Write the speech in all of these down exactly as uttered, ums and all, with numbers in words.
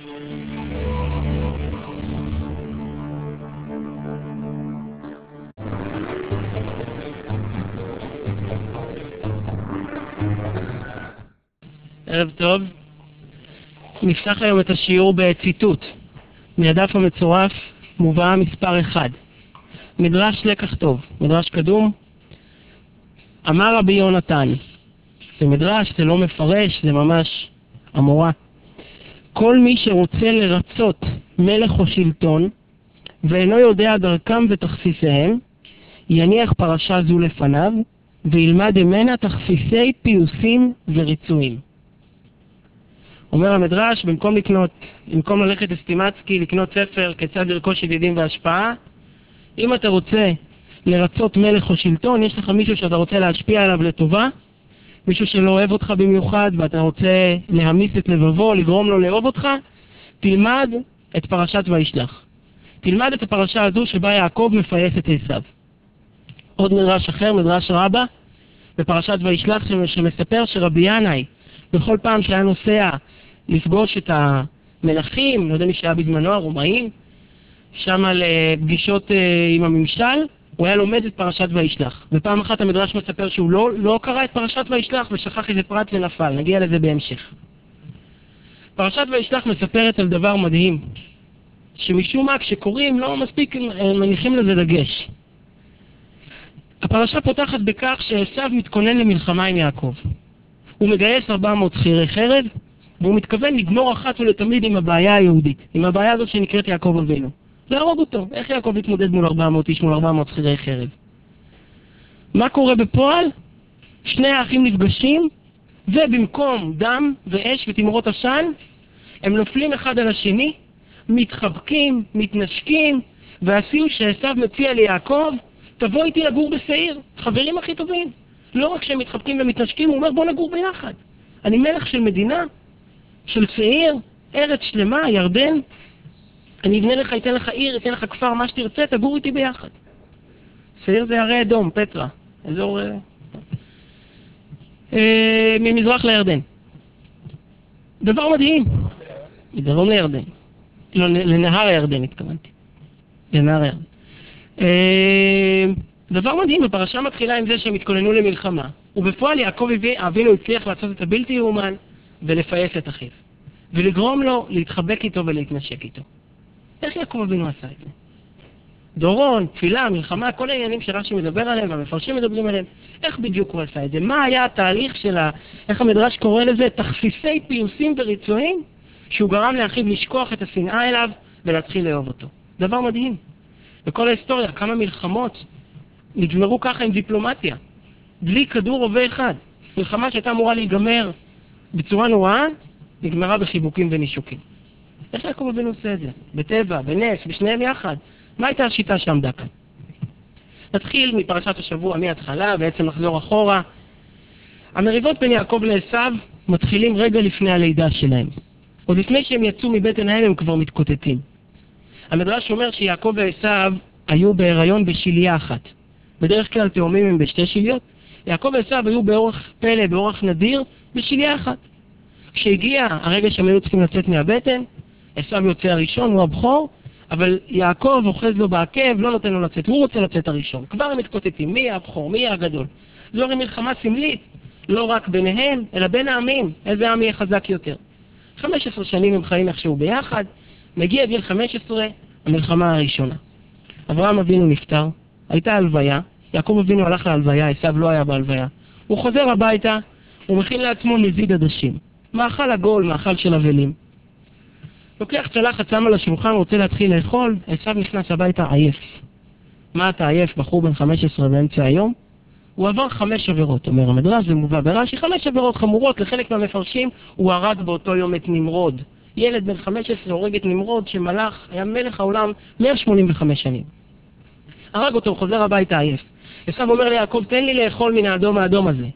ערב טוב. נפתח היום את השיעור בציטוט מהדף המצורף, מובאה מספר אחד. מדרש לקח טוב, מדרש קדום. אמר רבי יונתן, זה מדרש, זה לא מפרש, זה ממש אמורה. כל מי שרוצה לרצות מלך או שלטון ואינו יודע דרכם ותכסיסיהם, יניח פרשה זו לפניו וילמד ממנה תכסיסי פיוסים וריצויים. אומר המדרש, במקום לקנות, במקום ללכת לסטימצקי, לקנות ספר כיצד לרכוש ידידים והשפעה, אם אתה רוצה לרצות מלך או שלטון, יש לך מישהו שאתה רוצה להשפיע עליו לטובה, מישהו שלא אוהב אותך במיוחד ואתה רוצה להמיס את לבבו, לגרום לו לאהוב אותך, תלמד את פרשת וישלח. תלמד את הפרשה הזו שבה יעקב מפייס את עשיו. עוד מדרש אחר, מדרש רבה, בפרשת וישלח שמספר שרבי ינאי, בכל פעם שהיה נוסע לפגוש את המלכים, לא יודע מי שהיה בזמנו, הרומאים, שם לפגישות עם הממשל, הוא היה לומד את פרשת וישלח. ופעם אחת המדרש מספר שהוא לא, לא קרא את פרשת וישלח ושכח איזה פרט ונפל. נגיע לזה בהמשך. פרשת וישלח מספרת על דבר מדהים, שמשום מה כשקוראים לא מספיק מניחים לזה דגש. הפרשה פותחת בכך שעשיו מתכונן למלחמה עם יעקב. הוא מגייס ארבע מאות שכירי חרב, והוא מתכוון לגמור אחת ולתמיד עם הבעיה היהודית, עם הבעיה הזאת שנקראת יעקב אבינו. להרוג אותו. איך יעקב יתמודד מול ארבע מאות איש, מול ארבע מאות שכירי חרב? מה קורה בפועל? שני האחים נפגשים, ובמקום דם ואש ותמרות עשן, הם נופלים אחד על השני, מתחבקים, מתנשקים, והסיוע שעשיו מציע ליעקב, תבוא איתי לגור בשעיר, חברים הכי טובים. לא רק שהם מתחבקים ומתנשקים, הוא אומר בוא נגור ביחד. אני מלך של מדינה, של שעיר, ארץ שלמה, ירדן. אני אבנה לך, אתן לך עיר, אתן לך כפר, מה שתרצה, תגור איתי ביחד. שעיר זה הרי אדום, פטרה, אזור אה, אה, ממזרח לירדן. דבר מדהים. מדרום לירדן. לא, לנהר הירדן התכוונתי. לנהר הירדן. אה, דבר מדהים, הפרשה מתחילה עם זה שהם התכוננו למלחמה. ובפועל יעקב אבינו הצליח לעשות את הבלתי יאומן ולפייס את אחיו. ולגרום לו להתחבק איתו ולהתנשק איתו. איך יעקב אבינו עשה את זה? דורון, תפילה, מלחמה, כל העניינים שרש"י מדבר עליהם והמפרשים מדברים עליהם, איך בדיוק הוא עשה את זה? מה היה התהליך שלה, איך המדרש קורא לזה? תכסיסי פיוסים וריצויים, שהוא גרם לאחיו לשכוח את השנאה אליו ולהתחיל לאהוב אותו. דבר מדהים. בכל ההיסטוריה, כמה מלחמות נגמרו ככה עם דיפלומטיה, בלי כדור רובה אחד. מלחמה שהייתה אמורה להיגמר בצורה נוראה, נגמרה בחיבוקים ונישוקים. איך יעקב אבינו עושה את זה? בטבע, בנס, בשניהם יחד. מה הייתה השיטה שעמדה כאן? נתחיל מפרשת השבוע מההתחלה, בעצם נחזור אחורה. המריבות בין יעקב לעשיו מתחילים רגע לפני הלידה שלהם. עוד לפני שהם יצאו מבטן האם הם כבר מתקוטטים. המדרש אומר שיעקב ועשיו היו בהיריון בשיליה אחת. בדרך כלל תאומים הם בשתי שיליות. יעקב ועשיו היו באורח פלא, באורח נדיר, בשיליה אחת. כשהגיע הרגע שהם היו צריכים לצאת מהבטן, עשיו יוצא הראשון, הוא הבכור, אבל יעקב אוחז לו בעקב, לא נותן לו לצאת, הוא רוצה לצאת הראשון. כבר הם מתקוטטים, מי הבכור, מי הגדול. זו הרי מלחמה סמלית, לא רק ביניהם, אלא בין העמים, איזה עם יהיה חזק יותר. חמש עשרה שנים הם חיים איכשהו ביחד, מגיע גיל חמש עשרה, המלחמה הראשונה. אברהם אבינו נפטר, הייתה הלוויה, יעקב אבינו הלך להלוויה, עשיו לא היה בהלוויה. הוא חוזר הביתה, הוא מכין לעצמו נזיד עדשים. מאכל עגול, מאכל של אבלים. לוקח צלחת, שם על השולחן, רוצה להתחיל לאכול, עשיו נכנס הביתה עייף. מה אתה עייף, בחור בן חמש עשרה באמצע היום? הוא עבר חמש עבירות, אומר המדרש, זה מובא ברש"י, חמש עבירות חמורות, לחלק מהמפרשים, הוא הרג באותו יום את נמרוד. ילד בן חמש עשרה הורג את נמרוד שמלך, היה מלך העולם מאה שמונים וחמש שנים. הרג אותו, הוא חוזר הביתה עייף. עשיו אומר ליעקב, תן לי לאכול מן האדום האדום הזה.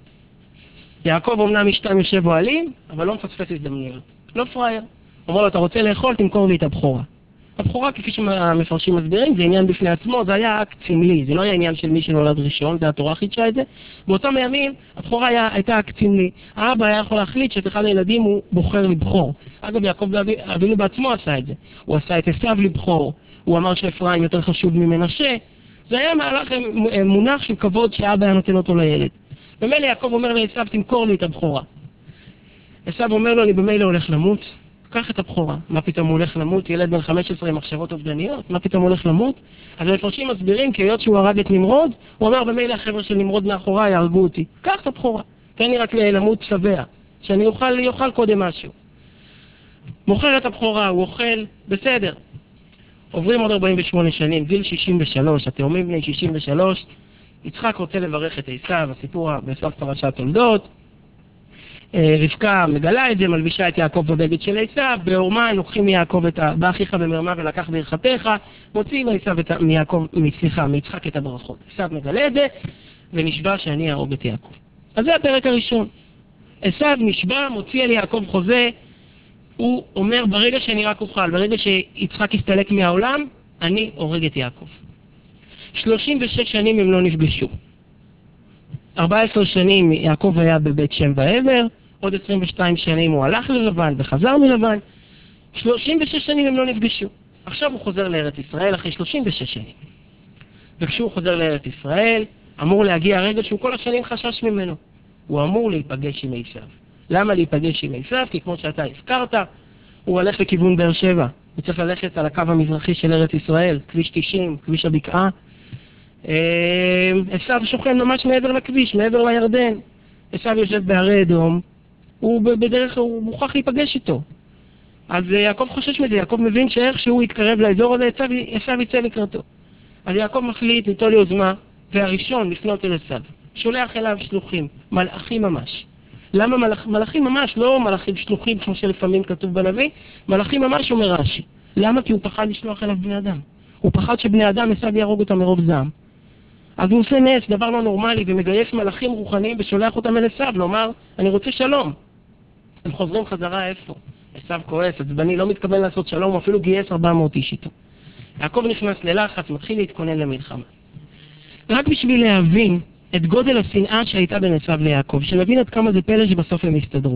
יעקב אמנם משתם יושב אוהלים, אבל לא מפספס הזדמנויות. לא פראייר. אומר לו, אתה רוצה לאכול, תמכור לי את הבכורה. הבכורה, כפי שהמפרשים מסבירים, זה עניין בפני עצמו, זה היה אקט סמלי, זה לא היה עניין של מי שנולד ראשון, זה התורה חידשה את זה. באותם הימים, הבכורה היה, הייתה אקט סמלי. האבא היה יכול להחליט שאת אחד הילדים הוא בוחר לבחור. אגב, יעקב אבינו בעצמו עשה את זה. הוא עשה את עשיו לבחור, הוא אמר שאפרים יותר חשוב ממנשה. זה היה מהלך מונח של כבוד שהאבא היה נותן אותו לילד. במילא יעקב אומר לעשיו, תמכור לי את הבכורה. עשיו אומר לו, אני במילא הולך למות. קח את הבכורה. מה פתאום הוא הולך למות? ילד בן חמש עשרה עם מחשבות אובדניות? מה פתאום הוא הולך למות? אז המפרשים מסבירים, כי היות שהוא הרג את נמרוד, הוא אמר במילא החבר'ה של נמרוד מאחורי יהרגו אותי. קח את הבכורה. תן לי רק למות שבע, שאני אוכל, יאכל קודם משהו. מוכר את הבכורה, הוא אוכל, בסדר. עוברים עוד ארבעים ושמונה שנים, גיל שישים ושלוש, התאומים בני שישים ושלוש, יצחק רוצה לברך את עשיו, הסיפור בסוף פרשת תולדות. רבקה מגלה את זה, מלבישה את יעקב בבגד של עשיו, בעורמה לוקחים מיעקב את ה... באחיך במרמה ולקח ברכתך, מוציאים עשיו את ה... מיעקב, סליחה, מיצחק את הברכות. עשיו מגלה את זה, ונשבע שאני אהרוג את יעקב. אז זה הפרק הראשון. עשיו נשבע, מוציא על יעקב חוזה, הוא אומר ברגע שאני רק אוכל, ברגע שיצחק יסתלק מהעולם, אני הורג את יעקב. שלושים ושש שנים הם לא נפגשו. ארבע עשרה שנים יעקב היה בבית שם ועבר, עוד עשרים ושתיים שנים הוא הלך ללבן וחזר מלבן, שלושים ושש שנים הם לא נפגשו. עכשיו הוא חוזר לארץ ישראל אחרי שלושים ושש שנים. וכשהוא חוזר לארץ ישראל, אמור להגיע הרגע שהוא כל השנים חשש ממנו. הוא אמור להיפגש עם עשיו. למה להיפגש עם עשיו? כי כמו שאתה הזכרת, הוא הולך לכיוון באר שבע. הוא צריך ללכת על הקו המזרחי של ארץ ישראל, כביש תשעים, כביש הבקעה. עשיו שוכן ממש מעבר לכביש, מעבר לירדן. עשיו יושב בהרי אדום, הוא בדרך הוא מוכרח להיפגש איתו. אז יעקב חושש מזה, יעקב מבין שאיך שהוא יתקרב לאזור הזה, עשיו יצא לקראתו. אז יעקב מחליט ליטול יוזמה, והראשון לפנות אל עשיו. שולח אליו שלוחים, מלאכים ממש. למה מלאכ... מלאכים ממש? לא מלאכים שלוחים כמו שלפעמים כתוב בנביא, מלאכים ממש אומר רש"י. למה? כי הוא פחד לשלוח אליו בני אדם. הוא פחד שבני אדם עשיו יהרוג אותם מרוב זעם. אז הוא עושה נס, דבר לא נורמלי, ומגייס מלאכים רוחניים ושולח אותם אל עשיו, לומר, אני רוצה שלום. הם חוזרים חזרה איפה? עשיו כועס, עצבני, לא מתכוון לעשות שלום, הוא אפילו גייס ארבע מאות איש איתו. יעקב נכנס ללחץ, מתחיל להתכונן למלחמה. רק בשביל להבין את גודל השנאה שהייתה בין עשיו ליעקב, שנבין עד כמה זה פלא שבסוף הם הסתדרו.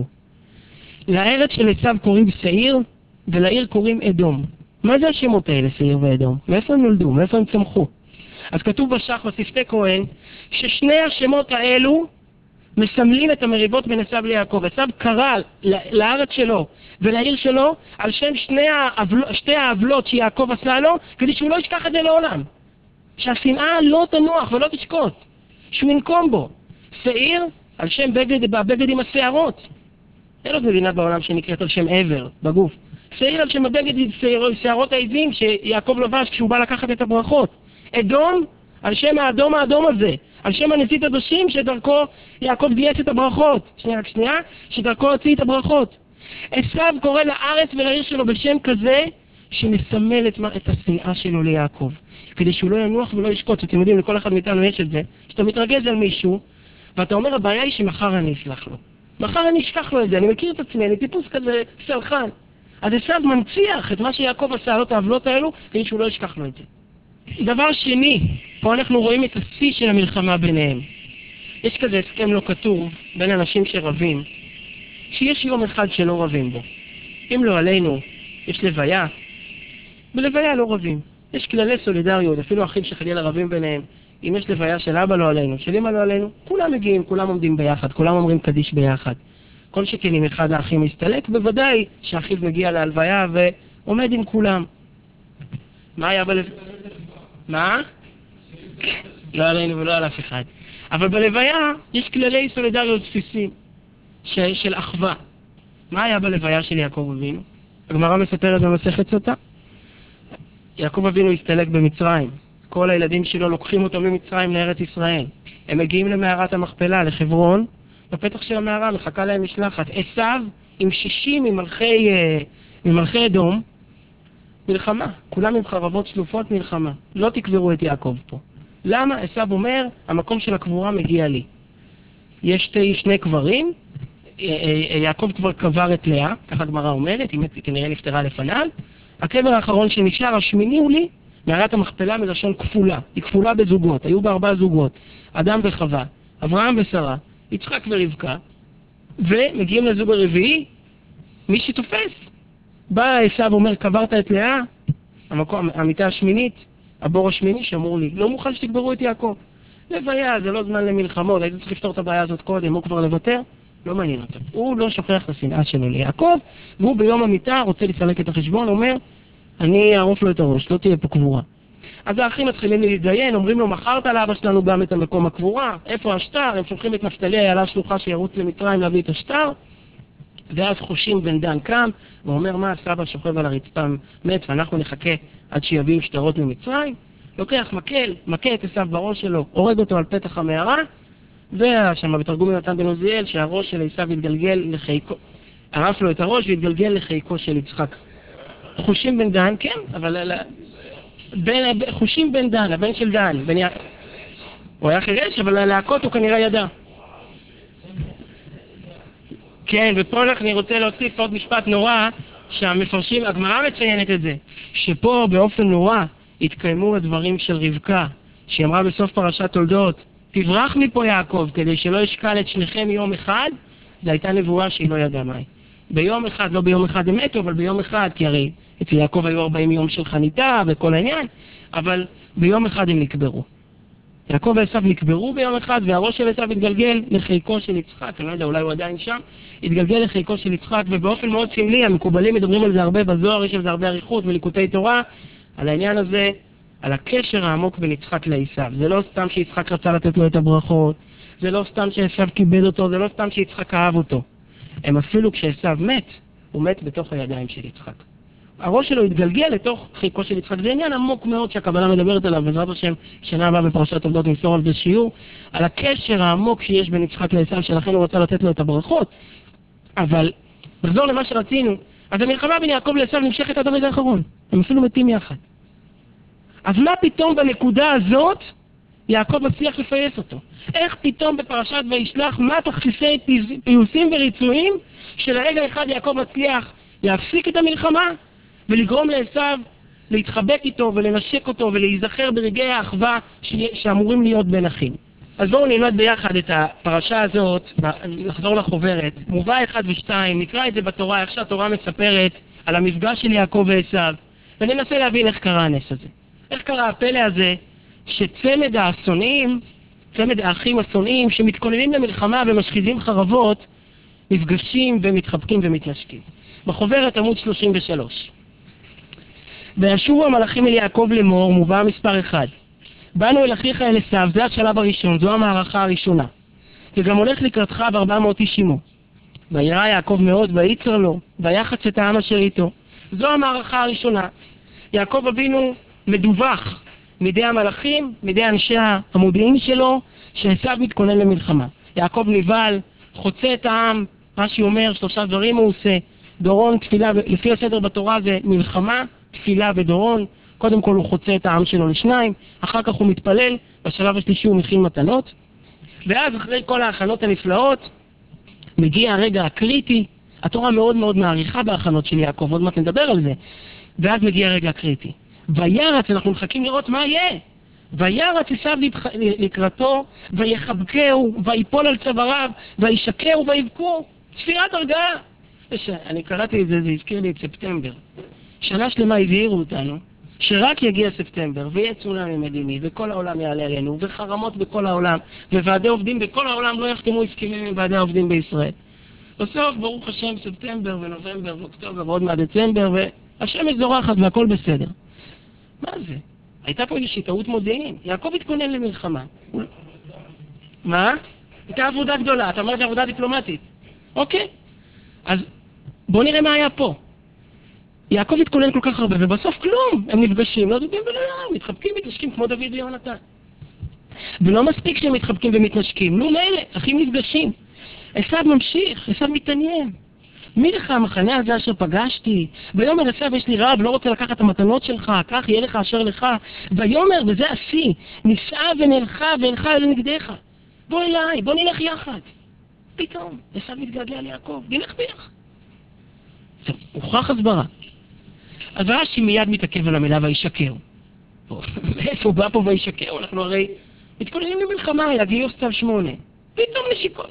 לארץ של עשיו קוראים שעיר, ולעיר קוראים אדום. מה זה השמות האלה, שעיר ואדום? מאיפה הם נולדו? מאיפה הם צמחו? אז כתוב בשח בשפתי כהן, ששני השמות האלו מסמלים את המריבות בין עשיו ליעקב. עשיו קרא לארץ שלו ולעיר שלו על שם שני העוול, שתי העוולות שיעקב עשה לו, כדי שהוא לא ישכח את זה לעולם. שהשנאה לא תנוח ולא תשקוט. שהוא ינקום בו. שעיר על שם בגד, בבגד עם השערות. אין עוד מדינה בעולם שנקראת על שם עבר, בגוף. שעיר על שם הבגד עם שערות העזים שיעקב לבש כשהוא בא לקחת את הברכות. אדום על שם האדום האדום הזה. על שם הנצית הדושים שדרכו יעקב גייס את הברכות. שנייה, רק שנייה, שדרכו הוציא את הברכות. עשיו קורא לארץ ולעיר שלו בשם כזה שמסמל את, את השנאה שלו ליעקב. כדי שהוא לא ינוח ולא ישקוט. אתם יודעים, לכל אחד מאיתנו יש את זה. שאתה מתרגז על מישהו, ואתה אומר, הבעיה היא שמחר אני אסלח לו. מחר אני אשכח לו את זה. אני מכיר את עצמי, אני טיפוס כזה סלחן. אז עשיו מנציח את מה שיעקב עשה לו, את העוולות האלו, כדי שהוא לא ישכח לו את זה. דבר שני, פה אנחנו רואים את השיא של המלחמה ביניהם. יש כזה הסכם לא כתוב בין אנשים שרבים, שיש יום אחד שלא רבים בו. אם לא עלינו, יש לוויה, בלוויה לא רבים. יש כללי סולידריות, אפילו אחים שחלילה רבים ביניהם. אם יש לוויה של אבא לא עלינו, של אמא לא עלינו, כולם מגיעים, כולם עומדים ביחד, כולם אומרים קדיש ביחד. כל שכן אם אחד האחים מסתלק, בוודאי שהאחיו מגיע להלוויה ועומד עם כולם. מה היה בלוויה? מה? לא עלינו ולא על אף אחד. אבל בלוויה יש כללי סולידריות בסיסיים של אחווה. מה היה בלוויה של יעקב אבינו? הגמרא מספרת במסכת סוטה. יעקב אבינו הסתלק במצרים. כל הילדים שלו לוקחים אותו ממצרים לארץ ישראל. הם מגיעים למערת המכפלה, לחברון. בפתח של המערה מחכה להם משלחת. עשיו עם שישים ממלכי, ממלכי אדום. מלחמה. כולם עם חרבות שלופות מלחמה. לא תקברו את יעקב פה. למה? עשיו אומר, המקום של הקבורה מגיע לי. יש שתי, שני קברים. יעקב כבר קבר את לאה, ככה הגמרא אומרת, היא כנראה נפטרה לפניו. הקבר האחרון שנשאר, השמיני הוא לי, מערת המכפלה מלשון כפולה. היא כפולה בזוגות, היו בה ארבעה זוגות, אדם וחווה, אברהם ושרה, יצחק ורבקה, ומגיעים לזוג הרביעי, מי שתופס. בא עשיו ואומר, קברת את לאה, המקום, המיטה השמינית, הבור השמיני שאמור לי, לא מוכן שתקברו את יעקב. לוויה, זה לא זמן למלחמות, הייתי צריך לפתור את הבעיה הזאת קודם, הוא כבר לוותר, לא מעניין אותו. הוא לא שוכח את השנאה שלו ליעקב, והוא ביום המיטה רוצה לסלק את החשבון, אומר, אני אערוף לו את הראש, לא תהיה פה קבורה. אז האחים מתחילים להתדיין, אומרים לו, מכרת לאבא שלנו גם את המקום הקבורה, איפה השטר? הם שולחים את נפתלי, היה שלוחה שירוץ למצרים להביא את השטר, ואז חושים בן דן קם, ואומר, מה, סבא שוכב על הרצפה מת, ואנחנו נחכה עד שיביאו שטרות ממצרים. לוקח מקל, מכה את עשיו בראש שלו, הורג אותו על פתח המערה, ושם בתרגום יונתן בן עוזיאל, שהראש של עשיו התגלגל לחיקו, ערף לו את הראש והתגלגל לחיקו של יצחק. חושים בן דן, כן, אבל בין, חושים בן דן, הבן של דן, בן י... הוא היה חירש, אבל להכות הוא כנראה ידע. כן, ופה אני רוצה להוסיף עוד משפט נורא, שהמפרשים, הגמרא מציינת את זה, שפה באופן נורא התקיימו הדברים של רבקה, שהיא אמרה בסוף פרשת תולדות, תברח מפה יעקב, כדי שלא ישקל את שניכם יום אחד, זו הייתה נבואה שהיא לא ידעה מהי. ביום אחד, לא ביום אחד הם מתו, אבל ביום אחד, כי הרי אצל יעקב היו ארבעים יום של חניתה וכל העניין, אבל ביום אחד הם נקברו. יעקב ועשיו נקברו ביום אחד, והראש של עשיו התגלגל לחיקו של יצחק, אני לא יודע, אולי הוא עדיין שם, התגלגל לחיקו של יצחק, ובאופן מאוד סמלי, המקובלים מדברים על זה הרבה בזוהר, יש על זה הרבה אריכות וליקוטי תורה, על העניין הזה, על הקשר העמוק בין יצחק לעשיו. זה לא סתם שיצחק רצה לתת לו את הברכות, זה לא סתם שעשיו כיבד אותו, זה לא סתם שיצחק אהב אותו. הם אפילו כשעשיו מת, הוא מת בתוך הידיים של יצחק. הראש שלו התגלגל לתוך חיקו של יצחק. זה עניין עמוק מאוד שהקבלה מדברת עליו, בעזרת השם שנה הבאה בפרשת תולדות נמסור על זה שיעור, על הקשר העמוק שיש בין יצחק לעשיו, שלכן הוא רצה לתת לו את הברכות. אבל נחזור למה שרצינו, אז המלחמה בין יעקב לעשיו נמשכת עד הרגע האחרון. הם אפילו מתים יחד. אז מה פתאום בנקודה הזאת יעקב מצליח לפייס אותו? איך פתאום בפרשת וישלח מה תכסיסי פיוסים וריצויים שלרגע אחד יעקב מצליח להפסיק את המלחמה ולגרום לעשיו להתחבק איתו ולנשק אותו ולהיזכר ברגעי האחווה שאמורים להיות בין אחים. אז בואו נלמד ביחד את הפרשה הזאת, נחזור לחוברת, מובא אחד ושתיים, נקרא את זה בתורה, איך שהתורה מספרת על המפגש של יעקב ועשיו, וננסה להבין איך קרה הנס הזה. איך קרה הפלא הזה שצמד האסונים, צמד האחים הסוניים שמתכוננים למלחמה ומשחיזים חרבות, נפגשים ומתחבקים ומתנשקים. בחוברת עמוד שלושים ושלוש. וישובו המלאכים אל יעקב לאמור, מובא מספר אחד. באנו אל אחיך אל עשיו, זה השלב הראשון, זו המערכה הראשונה. וגם הולך לקראתך בארבע מאות איש עמו. וירא יעקב מאוד ויצר לו, ויחץ את העם אשר איתו. זו המערכה הראשונה. יעקב אבינו מדווח מידי המלאכים, מידי אנשי המודיעין שלו, שעשיו מתכונן למלחמה. יעקב נבהל, חוצה את העם, רש"י אומר, שלושה דברים הוא עושה. דורון, תפילה, לפי הסדר בתורה זה מלחמה, תפילה ודורון. קודם כל הוא חוצה את העם שלו לשניים, אחר כך הוא מתפלל, בשלב השלישי הוא מכין מתנות, ואז אחרי כל ההכנות הנפלאות, מגיע הרגע הקריטי, התורה מאוד מאוד מעריכה בהכנות של יעקב, עוד מעט נדבר על זה, ואז מגיע הרגע הקריטי. וירץ, אנחנו מחכים לראות מה יהיה. וירץ עשיו לקראתו, ויחבקהו, ויפול על צוואריו, וישקהו ויבכו. ספירת הרגעה. אני קראתי את זה, זה הזכיר לי את ספטמבר. שנה שלמה הבהירו אותנו, שרק יגיע ספטמבר, ויהיה צונאמי מדיני, וכל העולם יעלה עלינו, וחרמות בכל העולם, וועדי עובדים בכל העולם לא יחתמו הסכמים עם ועדי העובדים בישראל. בסוף, ברוך השם, ספטמבר ונובמבר ואוקטובר ועוד מהדצמבר, והשמש זורחת והכל בסדר. מה זה? הייתה פה איזושהי טעות מודיעין. יעקב התכונן למלחמה. מה? הייתה עבודה גדולה. אתה אומר עבודה דיפלומטית. אוקיי. אז בוא נראה מה היה פה. יעקב התכונן כל כך הרבה, ובסוף כלום. הם נפגשים, לא דודים ולא יער, מתחבקים ומתנשקים כמו דוד ויונתן. ולא מספיק שהם מתחבקים ומתנשקים. נו מילא, אחים נפגשים. עשיו ממשיך, עשיו מתעניין. מי לך המחנה הזה אשר פגשתי? ויאמר עשיו יש לי רב, לא רוצה לקחת את המתנות שלך, כך יהיה לך אשר לך. ויאמר, וזה עשי, נישא ונלכה והלכה אל נגדך. בוא אליי, בוא נלך יחד. פתאום, עשיו מתגעגע ליעקב, נלך ביחד. טוב, הוכח הסברה. אז רש"י מיד מתעכב על המילה וישקר. איפה בא פה וישקר? אנחנו הרי מתכוננים למלחמה, היה גיוס צו שמונה. פתאום נשיקות.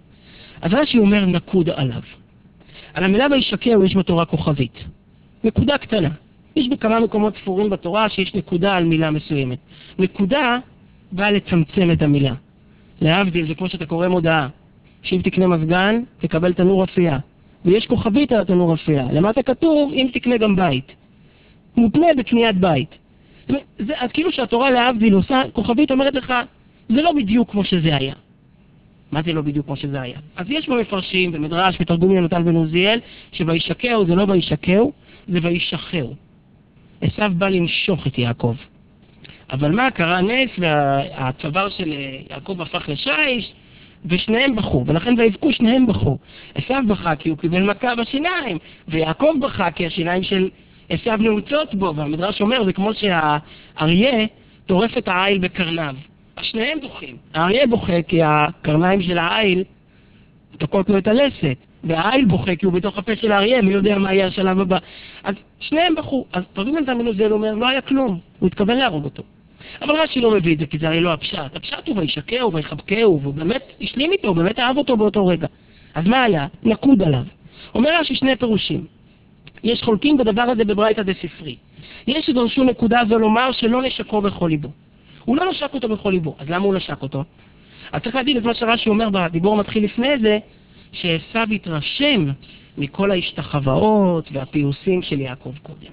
אז רש"י אומר נקוד עליו. על המילה וישקר יש בתורה כוכבית. נקודה קטנה. יש בכמה מקומות ספורים בתורה שיש נקודה על מילה מסוימת. נקודה באה לצמצם את המילה. להבדיל, זה כמו שאתה קורא מודעה. שאם תקנה מזגן, תקבל תנור אפייה. ויש כוכבית על התנור אפייה. למטה כתוב, אם תקנה גם בית. מותנה בקניית בית. זה, אז כאילו שהתורה להבדיל עושה, כוכבית אומרת לך, זה לא בדיוק כמו שזה היה. מה זה לא בדיוק כמו שזה היה? אז יש במפרשים, במדרש, בתרגום יונתן בן עוזיאל, שוישקהו זה לא וישקהו, זה וישחהו. עשיו בא למשוך את יעקב. אבל מה, קרה נס והצוואר של יעקב הפך לשיש, ושניהם בחו, ולכן ויבכו שניהם בחו. עשיו בכה כי הוא קיבל מכה בשיניים, ויעקב בכה כי השיניים של עשיו נעוצות בו, והמדרש אומר, זה כמו שהאריה טורף את העיל בקרניו. השניהם בוכים. האריה בוכה כי הקרניים של העיל תוקעות לו את הלסת, והעיל בוכה כי הוא בתוך הפה של האריה, מי יודע מה יהיה השלב הבא. אז שניהם בחו. אז תרגום יונתן בן עוזיאל אומר, לא היה כלום, הוא התכוון להרוג אותו. אבל רש"י לא מביא את זה, כי זה הרי לא הפשט. הפשט הוא וישקהו ויחבקהו, והוא באמת השלים איתו, הוא באמת אהב אותו באותו רגע. אז מה היה? נקוד עליו. אומר רש"י שני פירושים. יש חולקים בדבר הזה בברייתא דספרי. יש שדרשו נקודה זו לומר שלא נשקו בכל ליבו. הוא לא נשק אותו בכל ליבו, אז למה הוא נשק אותו? אז צריך להגיד את מה שרש"י אומר בדיבור מתחיל לפני זה, שעשיו התרשם מכל ההשתחוואות והפיוסים של יעקב קודם.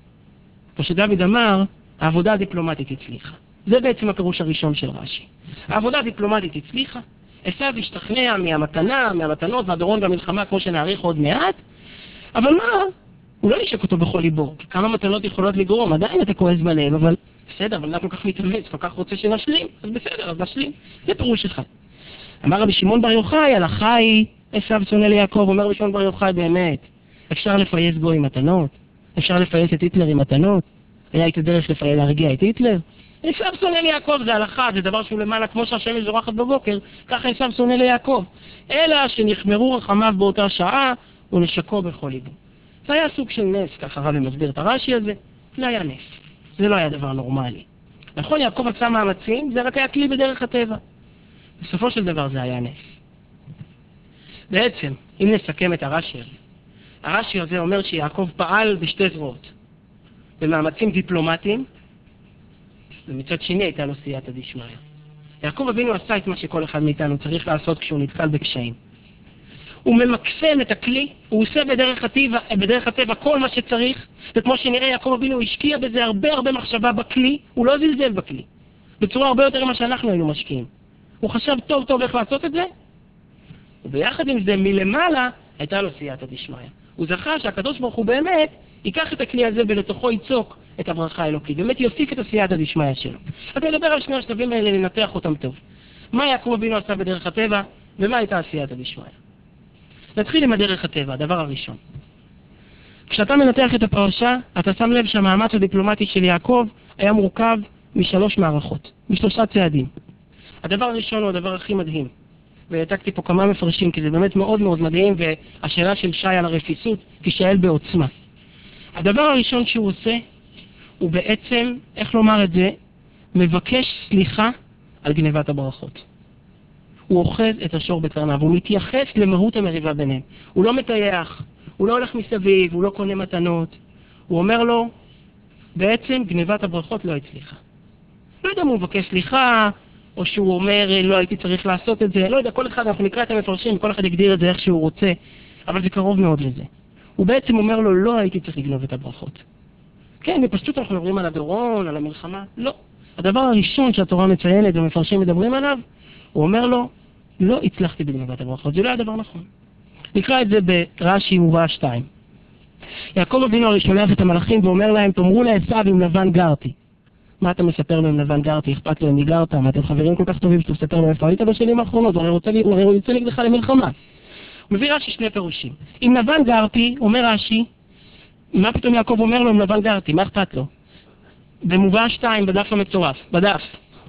כמו שדוד אמר, העבודה הדיפלומטית הצליחה. זה בעצם הפירוש הראשון של רש"י. העבודה הדיפלומטית הצליחה, עשיו השתכנע מהמתנה, מהמתנות והדורון והמלחמה כמו שנעריך עוד מעט, אבל מה? הוא לא נשק אותו בכל ליבו, כי כמה מתנות יכולות לגרום, עדיין אתה כועס בלב, אבל בסדר, אבל אנחנו כל כך מתאמץ, כל כך רוצה שנשלים, אז בסדר, אז נשלים. זה פירוש אחד. אמר רבי שמעון בר יוחאי, הלכה היא, עשיו שונא ליעקב, אומר רבי שמעון בר יוחאי באמת, אפשר לפייס בו עם מתנות, אפשר לפייס את היטלר עם מתנות, היה איתה דרך לפייס להרגיע את היטלר. עשיו שונא ליעקב זה הלכה, זה דבר שהוא למעלה, כמו שהשמש זורחת בבוקר, ככה עשיו שונא ליעקב. אלא שנחמרו רחמיו באותה שעה, ונשקו בכל ליבו. זה היה סוג של נס, ככה רבי מסביר את הרש"י הזה, זה היה נס. זה לא היה דבר נורמלי. נכון, יעקב עשה מאמצים, זה רק היה כלי בדרך הטבע. בסופו של דבר זה היה נס. בעצם, אם נסכם את הרש"י הזה, הרש"י הזה אומר שיעקב פעל בשתי זרועות. במאמצים דיפלומטיים, ומצד שני הייתה לו סייעתא דשמיא. יעקב אבינו עשה את מה שכל אחד מאיתנו צריך לעשות כשהוא נתקל בקשיים. הוא ממקסם את הכלי, הוא עושה בדרך הטבע, בדרך הטבע כל מה שצריך, וכמו שנראה יעקב אבינו השקיע בזה הרבה הרבה מחשבה בכלי, הוא לא זלזל בכלי, בצורה הרבה יותר ממה שאנחנו היינו משקיעים. הוא חשב טוב טוב איך לעשות את זה, וביחד עם זה מלמעלה הייתה לו סייעתא דשמיא. הוא זכה שהקדוש ברוך הוא באמת ייקח את הכלי הזה ולתוכו יצוק את הברכה האלוקית, באמת יוסיף את הסייעתא דשמיא שלו. אז נדבר על שני השלבים האלה, לנתח אותם טוב. מה יעקב אבינו עשה בדרך הטבע, ומה הייתה הסייעתא דשמיא? נתחיל עם הדרך הטבע, הדבר הראשון. כשאתה מנתח את הפרשה, אתה שם לב שהמאמץ הדיפלומטי של יעקב היה מורכב משלוש מערכות, משלושה צעדים. הדבר הראשון הוא הדבר הכי מדהים, והעתקתי פה כמה מפרשים, כי זה באמת מאוד מאוד מדהים, והשאלה של שי על הרפיסות תישאל בעוצמה. הדבר הראשון שהוא עושה, הוא בעצם, איך לומר את זה, מבקש סליחה על גנבת הברכות. הוא אוחז את השור בקרניו, הוא מתייחס למהות המריבה ביניהם. הוא לא מטייח, הוא לא הולך מסביב, הוא לא קונה מתנות. הוא אומר לו, בעצם גנבת הברכות לא הצליחה. לא יודע אם הוא מבקש סליחה, או שהוא אומר, לא הייתי צריך לעשות את זה. לא יודע, כל אחד, אנחנו נקרא את המפרשים, כל אחד יגדיר את זה איך שהוא רוצה, אבל זה קרוב מאוד לזה. הוא בעצם אומר לו, לא הייתי צריך לגנוב את הברכות. כן, בפשטות אנחנו מדברים על הדורון, על המלחמה. לא. הדבר הראשון שהתורה מציינת ומפרשים מדברים עליו, הוא אומר לו, לא הצלחתי בגנבת הברכות, זה לא היה דבר נכון. נקרא את זה ברש"י מובא שתיים. יעקב אבינו הרי שולח את המלאכים ואומר להם, תאמרו לעשיו עם לבן גרתי. מה אתה מספר לו עם לבן גרתי? אכפת לו אם גרת? מה אתם חברים כל כך טובים שאתה מספר לו איפה היית בשנים האחרונות? הוא הרי רוצה לי, הוא הרי יוצא נגדך למלחמה. הוא מביא רש"י שני פירושים. עם לבן גרתי, אומר רש"י, מה פתאום יעקב אומר לו עם לבן גרתי? מה אכפת לו? במובא שתיים, בדף המצורף, בדף.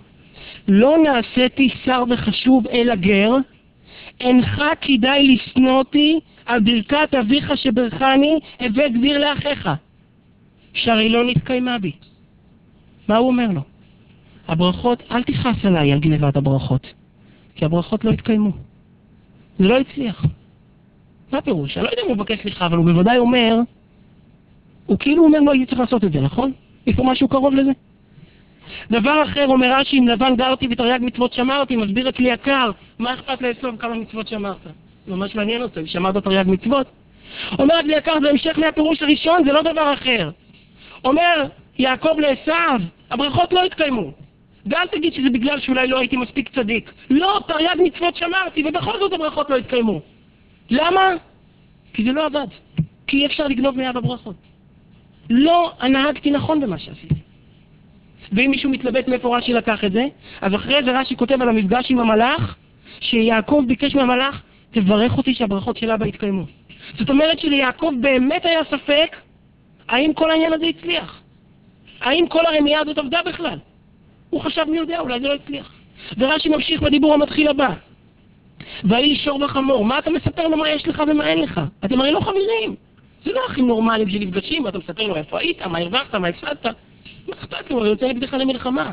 לא נעשיתי שר וחשוב אל הגר, אינך כדאי לשנוא אותי על ברכת אביך שברכני, הבא גביר לאחיך. שהרי לא נתקיימה בי. מה הוא אומר לו? הברכות, אל תכעס עליי על גנבת הברכות, כי הברכות לא התקיימו. זה לא הצליח. מה פירוש? אני לא יודע אם הוא מבקש סליחה, אבל הוא בוודאי אומר, הוא כאילו אומר לו, הייתי צריך לעשות את זה, נכון? יש פה משהו קרוב לזה? דבר אחר אומר רש"י, עם לבן גרתי ותרי"ג מצוות שמרתי, מסביר את לי יקר, מה אכפת לעשו כמה מצוות שמרת? ממש מעניין אותו, שמרת תרי"ג מצוות. אומר לי יקר, זה המשך מהפירוש הראשון, זה לא דבר אחר. אומר יעקב לעשו, הברכות לא התקיימו. ואל תגיד שזה בגלל שאולי לא הייתי מספיק צדיק. לא, תרי"ג מצוות שמרתי, ובכל זאת הברכות לא התקיימו. למה? כי זה לא עבד. כי אי אפשר לגנוב מאה בברכות. לא נהגתי נכון במה שעשיתי. ואם מישהו מתלבט מאיפה רש"י לקח את זה, אז אחרי זה רש"י כותב על המפגש עם המלאך, שיעקב ביקש מהמלאך, תברך אותי שהברכות שלה בה התקיימו. זאת אומרת שליעקב באמת היה ספק, האם כל העניין הזה הצליח? האם כל הרמייה הזאת עבדה בכלל? הוא חשב מי יודע, אולי זה לא הצליח. ורש"י ממשיך בדיבור המתחיל הבא. והאיש שור וחמור, מה אתה מספר לו מה יש לך ומה אין לך? אתם הרי לא חברים. זה לא הכי נורמלי כשנפגשים, ואתה מספר לו איפה היית, מה הרווחת, מה הפסדת. מה אכפת לו, הוא יוצא נגדך למלחמה.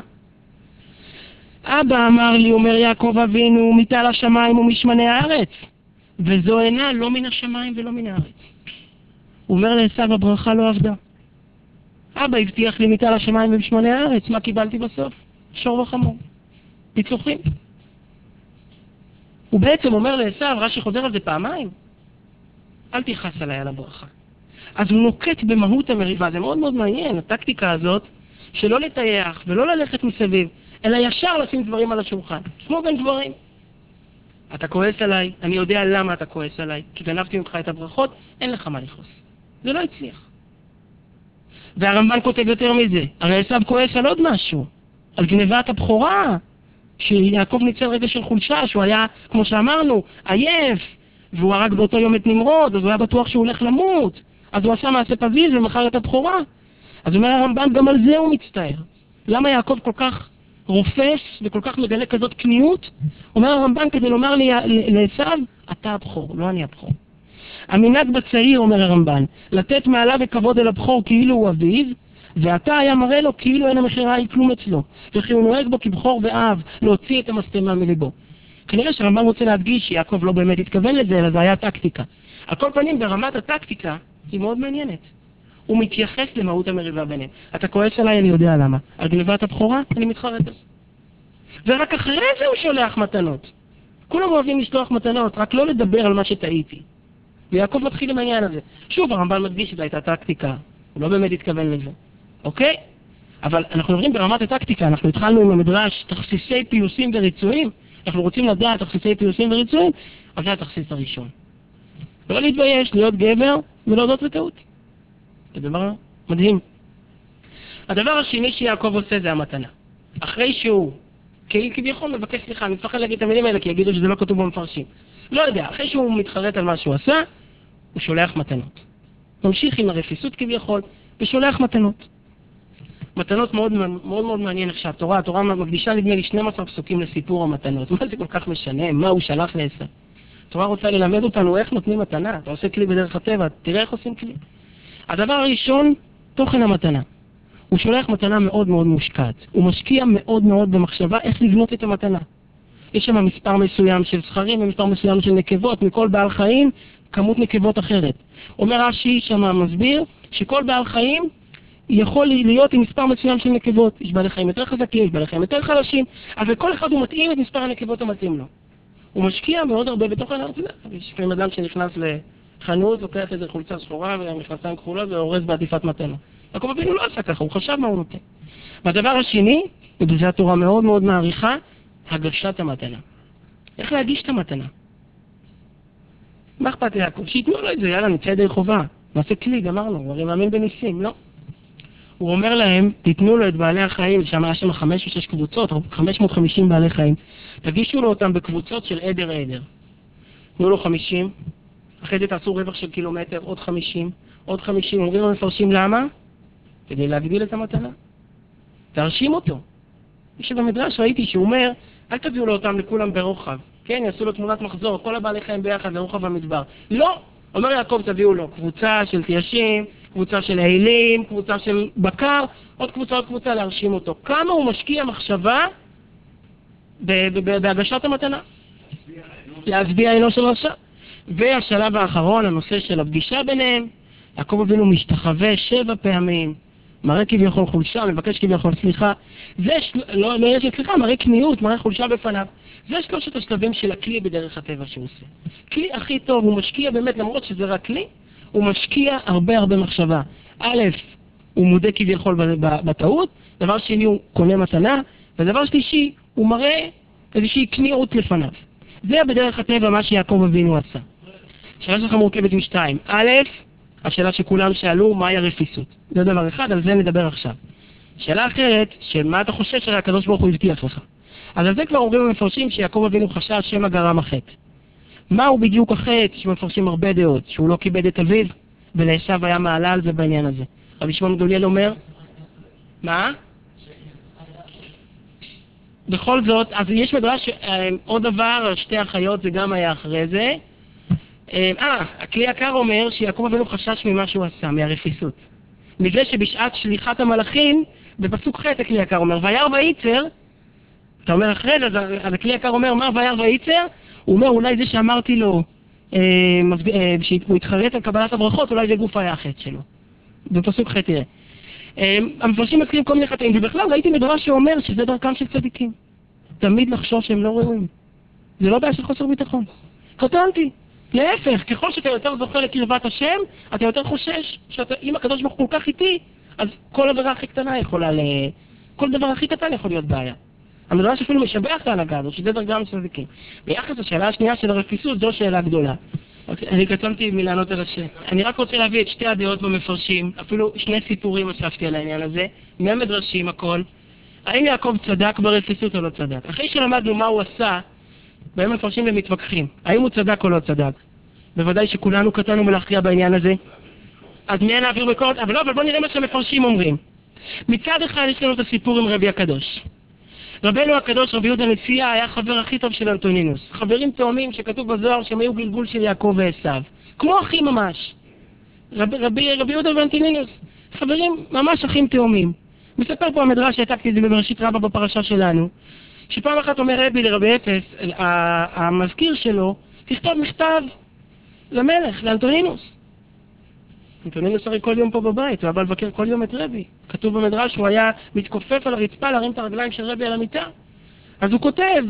אבא אמר לי, אומר יעקב אבינו, מיטה לשמיים ומשמני הארץ. וזו אינה לא מן השמיים ולא מן הארץ. הוא אומר לעשו, הברכה לא עבדה. אבא הבטיח לי מיטה לשמיים ומשמני הארץ, מה קיבלתי בסוף? שור וחמור. פיצוחים. הוא בעצם אומר לעשו, רש"י חוזר על זה פעמיים, אל תכעס עליי על הברכה. אז הוא נוקט במהות המריבה, זה מאוד מאוד מעניין, הטקטיקה הזאת, שלא לטייח ולא ללכת מסביב, אלא ישר לשים דברים על השולחן, כמו בין דברים. אתה כועס עליי, אני יודע למה אתה כועס עליי, כי גנבתי ממך את הברכות, אין לך מה לכעוס. זה לא הצליח. והרמב"ן כותב יותר מזה, הרי עשו כועס על עוד משהו, על גנבת הבכורה, שיעקב ניצל רגע של חולשה, שהוא היה, כמו שאמרנו, עייף, והוא הרג באותו יום את נמרוד, אז הוא היה בטוח שהוא הולך למות, אז הוא עשה מעשה פזיז ומכר את הבכורה. אז אומר הרמב"ן, גם על זה הוא מצטער. למה יעקב כל כך רופס וכל כך מגלה כזאת קניות? אומר הרמב"ן כדי לומר לעשו, אתה הבכור, לא אני הבכור. המנהג בצעיר, אומר הרמב"ן, לתת מעלה וכבוד אל הבכור כאילו הוא אביו, ואתה היה מראה לו כאילו אין המחירה היא כלום אצלו, וכי הוא נוהג בו כבכור ואב, להוציא את המשטמה מליבו. כנראה שהרמב"ן רוצה להדגיש שיעקב לא באמת התכוון לזה, אלא זה היה טקטיקה. על כל פנים, ברמת הטקטיקה, היא מאוד מעניינת. הוא מתייחס למהות המריבה ביניהם. אתה כועס עליי, אני יודע למה. על גנבת הבכורה, אני מתחרט על זה. ורק אחרי זה הוא שולח מתנות. כולם אוהבים לשלוח מתנות, רק לא לדבר על מה שטעיתי. ויעקב מתחיל עם העניין הזה. שוב, הרמב"ן מדגיש שזו הייתה טקטיקה. הוא לא באמת התכוון לזה. אוקיי? אבל אנחנו מדברים ברמת הטקטיקה. אנחנו התחלנו עם המדרש תכסיסי פיוסים וריצויים. אנחנו רוצים לדעת תכסיסי פיוסים וריצויים, אז זה התכסיס הראשון. ולא להתבייש, להיות גבר ולהודות בטעות. זה דבר מדהים. הדבר השני שיעקב עושה זה המתנה. אחרי שהוא, כביכול מבקש סליחה, אני מפחד להגיד את המילים האלה כי יגידו שזה לא כתוב במפרשים. לא יודע, אחרי שהוא מתחרט על מה שהוא עשה, הוא שולח מתנות. ממשיך עם הרפיסות כביכול, ושולח מתנות. מתנות מאוד מאוד מאוד מעניין עכשיו. התורה, התורה מקדישה נדמה לי שנים עשר פסוקים לסיפור המתנות. מה זה כל כך משנה? מה הוא שלח לעשו? התורה רוצה ללמד אותנו איך נותנים מתנה. אתה עושה כלי בדרך הטבע, תראה איך עושים כלי. הדבר הראשון, תוכן המתנה. הוא שולח מתנה מאוד מאוד מושקעת. הוא משקיע מאוד מאוד במחשבה איך לבנות את המתנה. יש שם מספר מסוים של זכרים ומספר מסוים של נקבות, מכל בעל חיים, כמות נקבות אחרת. אומר רש"י שם מסביר שכל בעל חיים יכול להיות עם מספר מסוים של נקבות. יש בעלי חיים יותר חזקים, יש בעלי חיים יותר חלשים, אבל כל אחד הוא מתאים את מספר הנקבות המתאים לו. הוא משקיע מאוד הרבה בתוכן הרצאה. יש פעמים אדם שנכנס לחנות, לוקח איזה חולצה שחורה ומכנסיים כחולות ואורז בעדיפת מתנה. יעקב אבינו לא עשה ככה, הוא חשב מה הוא נותן. והדבר השני, ובזה התורה מאוד מאוד מעריכה, הגשת המתנה. איך להגיש את המתנה? מה אכפת ליעקב? שיתנו לו את זה, יאללה, נצא ידי חובה. נעשה כלי, גמרנו, הוא הרי מאמין בניסים, לא? הוא אומר להם, תיתנו לו את בעלי החיים, שם היה שם חמש או שש קבוצות, חמש מאות וחמישים בעלי חיים, תגישו לו אותם בקבוצות של עדר עדר. תנו לו חמישים, אחרי זה תעשו רווח של קילומטר, עוד חמישים, עוד חמישים, אומרים המפרשים למה? כדי להגדיל את המתנה. תרשים אותו. מי שבמדרש ראיתי שהוא אומר, אל תביאו לו אותם לכולם ברוחב. כן, יעשו לו תמונת מחזור, כל הבעלי חיים ביחד לרוחב המדבר. לא! אומר יעקב, תביאו לו קבוצה של תיישים, קבוצה של העילים, קבוצה של בקר, עוד קבוצה עוד קבוצה להרשים אותו. כמה הוא משקיע מחשבה בהגשת המתנה? להצביע עינו של רשע. והשלב האחרון, הנושא של הפגישה ביניהם, יעקב אבינו משתחווה שבע פעמים, מראה כביכול חולשה, מבקש כביכול סליחה. זה, של... לא, לא יש סליחה, מראה כניעות, מראה חולשה בפניו. זה שלושת השלבים של הכלי בדרך הטבע שהוא עושה. כלי הכי טוב, הוא משקיע באמת, למרות שזה רק כלי, הוא משקיע הרבה הרבה מחשבה. א', הוא מודה כביכול בטעות, דבר שני הוא קונה מתנה, ודבר שלישי, הוא מראה איזושהי כניעות לפניו. זה בדרך הטבע מה שיעקב אבינו עשה. השאלה שלך מורכבת משתיים. א', השאלה שכולם שאלו, מהי הרפיסות? זה דבר אחד, על זה נדבר עכשיו. שאלה אחרת, שמה אתה חושב שהקדוש ברוך הוא הבטיח לך? אז על זה כבר אומרים ומפרשים שיעקב אבינו חשש שמא גרם החטא. מהו בדיוק החטא שמפרשים הרבה דעות? שהוא לא כיבד את אביו, ולעשו היה מעלה על זה בעניין הזה. רבי שמעון גמליאל אומר, מה? בכל זאת, אז יש מדרש, עוד דבר, שתי אחיות זה גם היה אחרי זה. אה, הכלי יקר אומר שיעקב אבינו חשש ממה שהוא עשה, מהרפיסות. מזה שבשעת שליחת המלאכים, בפסוק ח' הכלי יקר אומר, וירא וייצר, אתה אומר אחרי זה, אז הכלי יקר אומר, מה וירא וייצר? הוא אומר, אולי זה שאמרתי לו, שהוא התחרט על קבלת הברכות, אולי זה גוף היה החטא שלו. בפסוק ח' תראה. המפרשים מתחילים כל מיני חטאים, ובכלל ראיתי מדרש שאומר שזה דרכם של צדיקים. תמיד לחשוב שהם לא ראויים. זה לא בעיה של חוסר ביטחון. חתנתי. להפך, ככל שאתה יותר זוכר לקרבת השם, אתה יותר חושש שאם הקדוש ברוך הוא כל כך איתי, אז כל עבירה הכי קטנה יכולה ל... כל דבר הכי קטן יכול להיות בעיה. המדרש אפילו משבח את ההנהגה הזו, שזה דרכם של צדיקים. ביחס לשאלה השנייה של הרפיסות, זו שאלה גדולה. אני קטנתי מלענות על השם. אני רק רוצה להביא את שתי הדעות במפרשים, אפילו שני סיפורים אספתי על העניין הזה, מהמדרשים הכל. האם יעקב צדק ברפיסות או לא צדק? אחרי שלמדנו מה הוא עשה, בהם מפרשים ומתווכחים. האם הוא צדק או לא צדק? בוודאי שכולנו קטנו מלהכריע בעניין הזה. אז מי נעביר ביקורת? אבל לא, אבל בוא נראה מה שהמפרשים אומרים. מצד אחד יש לנו את הסיפור עם רבי הקדוש. רבנו הקדוש, רבי יהודה הנשיא, היה חבר הכי טוב של אנטונינוס. חברים תאומים שכתוב בזוהר שהם היו גלגול של יעקב ועשיו. כמו אחים ממש. רב, רבי, רבי יהודה ואנטונינוס. חברים ממש אחים תאומים. מספר פה המדרש שהעתקתי את זה בבראשית רבה בפרשה שלנו. שפעם אחת אומר רבי לרבי אפס, המזכיר שלו, תכתוב מכתב למלך, לאנטונינוס. אנטונינוס הרי כל יום פה בבית, הוא היה בא לבקר כל יום את רבי. כתוב במדרש שהוא היה מתכופף על הרצפה להרים את הרגליים של רבי על המיטה. אז הוא כותב,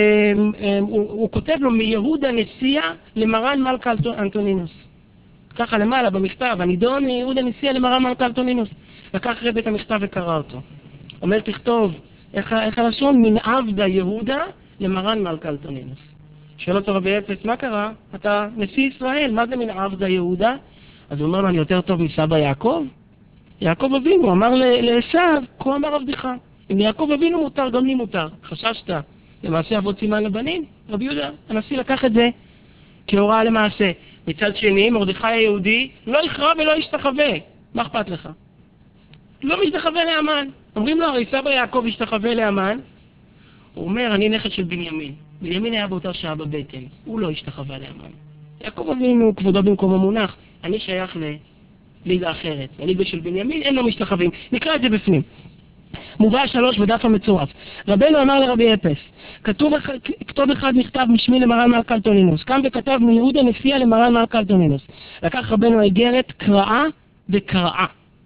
הוא, הוא כותב לו מיהודה נשיאה למרן מלכה אנטונינוס. ככה למעלה במכתב, הנידון מיהודה נשיאה למרן מלכה אנטונינוס. לקח רבי את המכתב וקרא אותו. אומר תכתוב, איך, איך הלשון? מן עבדה יהודה למרן מלכה אנטונינוס. שואל אותו רבי אפס, מה קרה? אתה נשיא ישראל, מה זה מן עבדה יהודה? אז הוא אומר לו, אני יותר טוב מסבא יעקב? יעקב אבינו אמר לעשיו, כה אמר עבדך. אם יעקב אבינו מותר, גם לי מותר. חששת, למעשה אבות סימן לבנים? רבי יהודה, הנשיא לקח את זה כהוראה למעשה. מצד שני, מרדכי היהודי לא יכרע ולא ישתחווה. מה אכפת לך? לא משתחווה לאמן. אומרים לו, הרי סבא יעקב ישתחווה לאמן. הוא אומר, אני נכד של בנימין. בנימין היה באותה שעה בבטן. הוא לא ישתחווה לאמן. יעקב אבינו כבודו במקום המונח. אני שייך לליגה אחרת. הליגה של בנימין, אין לו משתחווים. נקרא את זה בפנים. מובא שלוש בדף המצורף. רבנו אמר לרבי אפס, כתוב, כתוב אחד מכתב משמי למרן מלכה אנטונינוס. קם וכתב מיהודה נשיאה למרן מלכה אנטונינוס. לקח רבנו איגרת קראה וקראה.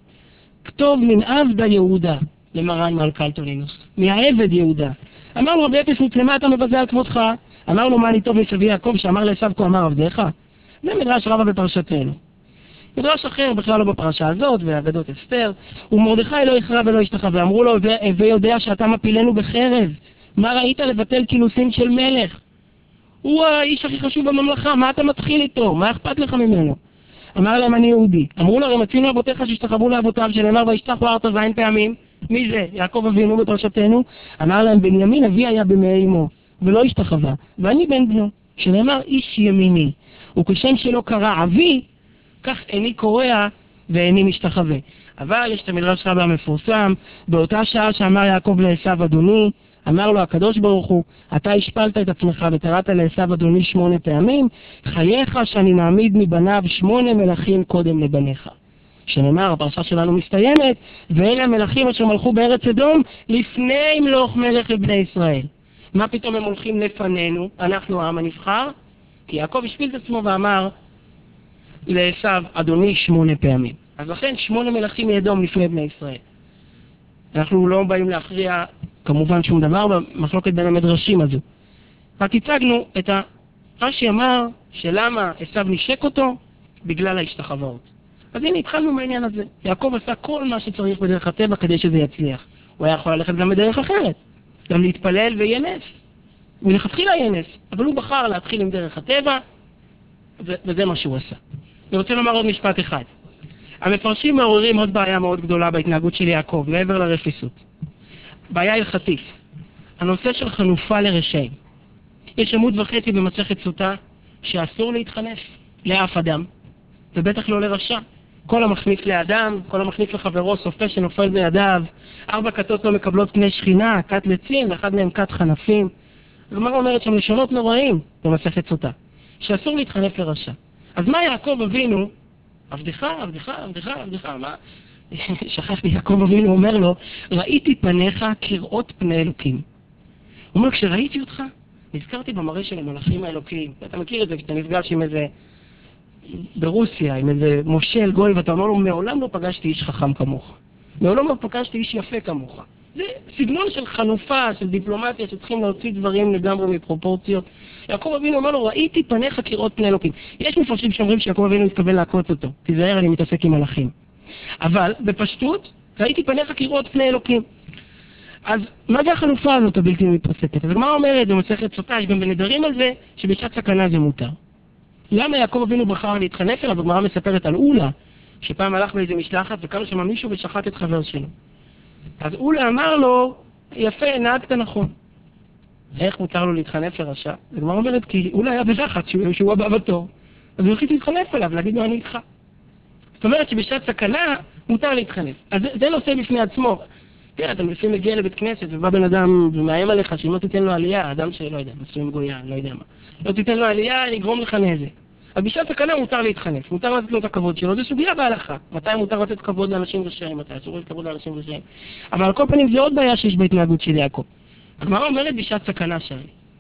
כתוב מן עבדה יהודה למרן מלכה אנטונינוס. מהעבד יהודה. אמר לו רבי אפס, מצלמה אתה מבזה על כבודך? אמר לו, מה אני טוב מסבי יעקב שאמר לעשיו כה אמר עבדיך? זה מדרש רבה בפרשתנו. מדרש אחר בכלל לא בפרשה הזאת, ואגדות אסתר, ומרדכי לא יכרע ולא ישתחווה, ואמרו לו, ויודע שאתה מפילנו בחרב, מה ראית לבטל כינוסים של מלך? הוא האיש הכי חשוב בממלכה, מה אתה מתחיל איתו? מה אכפת לך ממנו? אמר להם, אני יהודי. אמרו לו, הרי מצינו אבותיך שהשתחוו לאבותיו, שנאמר וישתחו ארצה זין פעמים. מי זה? יעקב אבינו בפרשתנו. אמר להם, בנימין אבי היה במאי אמו, ולא השתחווה, ואני בן בנו, שנאמר איש ימיני. וכשם שלא קרא אבי, כך איני קורע ואיני משתחווה. אבל יש את המדרש רבה המפורסם, באותה שעה שאמר יעקב לעשיו אדוני, אמר לו הקדוש ברוך הוא, אתה השפלת את עצמך וקראת לעשיו אדוני שמונה פעמים, חייך שאני מעמיד מבניו שמונה מלכים קודם לבניך. שנאמר, הפרשה שלנו מסתיימת, ואלה המלכים אשר מלכו בארץ אדום לפני מלוך מלך לבני ישראל. מה פתאום הם הולכים לפנינו? אנחנו העם הנבחר? כי יעקב השפיל את עצמו ואמר לעשיו, אדוני, שמונה פעמים. אז לכן שמונה מלכים מאדום לפני בני ישראל. אנחנו לא באים להכריע כמובן שום דבר במחלוקת בין המדרשים הזו. רק הצגנו את ה... רש"י אמר שלמה עשיו נשק אותו בגלל ההשתחוות. אז הנה התחלנו מהעניין הזה. יעקב עשה כל מה שצריך בדרך הטבע כדי שזה יצליח. הוא היה יכול ללכת גם בדרך אחרת. גם להתפלל ויהיה נס. ולכתחילה יהיה נס. אבל הוא בחר להתחיל עם דרך הטבע, ו- וזה מה שהוא עשה. אני רוצה לומר עוד משפט אחד. המפרשים מעוררים עוד בעיה מאוד גדולה בהתנהגות של יעקב, מעבר לרפיסות. בעיה הלכתית. הנושא של חנופה לרשעים. יש עמוד וחצי במסכת סוטה שאסור להתחנף לאף אדם, ובטח לא לרשע. כל המחניף לאדם, כל המחניף לחברו, סופה שנופל בידיו. ארבע כתות לא מקבלות פני שכינה, כת לצים, ואחד מהם כת חנפים. הגמרא אומרת שם לשונות נוראים במסכת סוטה, שאסור להתחנף לרשע. אז מה יעקב אבינו? עבדך, עבדך, עבדך, עבדך, מה? שכחתי, יעקב אבינו אומר לו, ראיתי פניך כראות פני אלוקים. הוא אומר, כשראיתי אותך, נזכרתי במראה של המלאכים האלוקים. אתה מכיר את זה, כשאתה נפגש עם איזה, ברוסיה, עם איזה מושל גוי, ואתה אומר לו, מעולם לא פגשתי איש חכם כמוך. מעולם לא פגשתי איש יפה כמוך. זה סגנון של חנופה, של דיפלומטיה, שצריכים להוציא דברים לגמרי מפרופורציות. יעקב אבינו אומר לו, ראיתי פניך כראות פני אלוקים. יש מפרשים שאומרים שיעקב אבינו התכוון לעקוץ אותו. תיזהר, אני מתעסק עם מלאכים. אבל בפשטות, ראיתי פניך כראות פני אלוקים. אז מה זה החנופה הזאת הבלתי מתפסקת? אז מה אומרת במסכת סוטה? יש גם בנדרים על זה שבשעת סכנה זה מותר. למה יעקב אבינו בחר להתחנף אליו? הגמרא מספרת על אולה, שפעם הלך באיזה משלחת וקם שם מישהו ושחט את חבר שלו. אז אולה אמר לו, יפה, נהגת נכון. איך מותר לו להתחנף לרשע? הגמרא אומרת, כי אולה היה בלחץ שהוא, שהוא הבא בתור. אז הוא החליט להתחנף אליו, להגיד לו, אני איתך. זאת אומרת שבשעת סכנה מותר להתחנף. אז זה, זה נושא בפני עצמו. תראה, אתה לפעמים מגיע לבית כנסת ובא בן אדם ומאיים עליך שאם לא תיתן לו עלייה, אדם שלא יודע, מסוים גויה, לא יודע מה. לא תיתן לו עלייה, יגרום לך נזק. אז בשעת סכנה מותר להתחנף, מותר לתת לו את הכבוד שלו, זה סוגיה בהלכה. מתי מותר לתת כבוד לאנשים רשעים, מתי אסור לתת כבוד לאנשים רשעים. אבל על כל פנים זה עוד בעיה שיש בהתנהגות של יעקב. הגמרא אומרת בשעת סכנה שלי.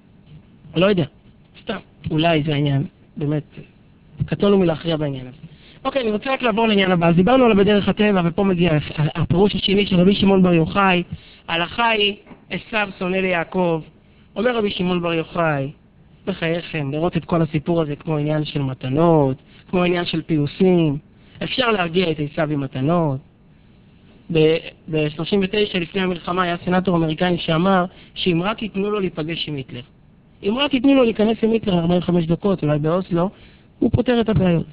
לא יודע, סתם, אולי זה העניין, באמת, קטונו מלהכריע בעניין הזה. אוקיי, אני רוצה רק לעבור לעניין הבא. אז דיברנו עליו בדרך הטבע, ופה מגיע הפירוש השני של רבי שמעון בר יוחאי. ההלכה היא, עשיו שונא ליעקב. אומר רבי שמעון בר יוחאי, בחייכם, לראות את כל הסיפור הזה כמו עניין של מתנות, כמו עניין של פיוסים. אפשר להרגיע את עשיו עם מתנות. ב-שלושים ותשע לפני המלחמה היה סנטור אמריקני שאמר שאם רק ייתנו לו להיפגש עם היטלר. אם רק ייתנו לו להיכנס עם היטלר ארבעים וחמש דקות, אולי באוסלו, הוא פותר את הבעיות.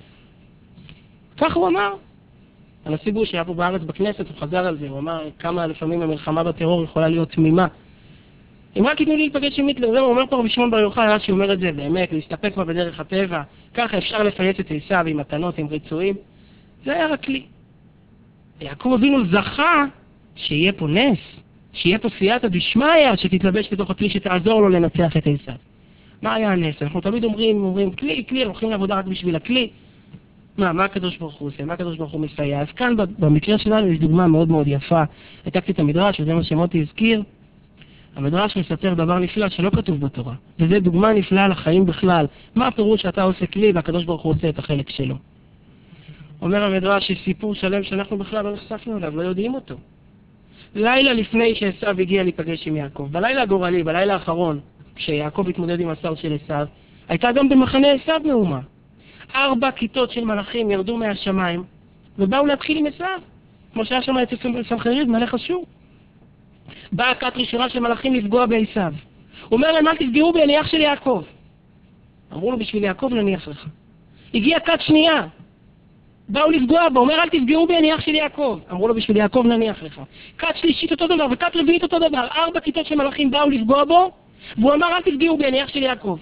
כך הוא אמר. הנשיא בוש היה פה בארץ בכנסת, הוא חזר על זה, הוא אמר כמה לפעמים המלחמה בטרור יכולה להיות תמימה. אם רק ייתנו לי להיפגש עם היטלר, זה הוא אומר פה רבי שמעון בר יוחאי, רש"י אומר את זה באמת, להסתפק בה בדרך הטבע, ככה אפשר לפייס את עשיו עם מתנות, עם ריצויים. זה היה רק לי. יעקב אבינו זכה שיהיה פה נס, שיהיה פה סייעתא דשמיא, שתתלבש בתוך הכלי שתעזור לו לנצח את עשיו. מה היה הנס? אנחנו תמיד אומרים, אומרים, כלי, כלי, הולכים לעבודה רק בשביל הכלי. מה, מה הקדוש ברוך הוא עושה? מה הקדוש ברוך הוא מסייע? אז כאן במקרה שלנו יש דוגמה מאוד מאוד יפה. העתקתי את המדרש, וזה מה שמוטי הזכיר. המדרש מספר דבר נפלא שלא כתוב בתורה. וזה דוגמה נפלאה לחיים בכלל. מה הפירוש שאתה עושה כלי והקדוש ברוך הוא עושה את החלק שלו? אומר המדרש יש סיפור שלם שאנחנו בכלל לא נחשפנו אליו, לא יודעים אותו. לילה לפני שעשיו הגיע להיפגש עם יעקב, בלילה הגורלי, בלילה האחרון, כשיעקב התמודד עם השר של עשיו, הייתה גם במחנה עשיו מהומה. ארבע כיתות של מלאכים ירדו מהשמיים, ובאו להתחיל עם עשיו, כמו שהיה שם אצל סנחריב, מלך אשור. באה כת ראשונה של מלאכים לפגוע בעשיו. הוא אומר להם, אל תפגעו בי, אני אח של יעקב. אמרו לו, בשביל יעקב נניח לך. הגיעה כת שנייה, באו לפגוע בו, אומר, אל תפגעו בי, אני אח של יעקב. אמרו לו, בשביל יעקב נניח לך. כת שלישית אותו דבר, וכת רביעית אותו דבר. ארבע כיתות של מלאכים באו לפגוע בו, והוא אמר, אל תפגעו בי, אני אח של יעקב.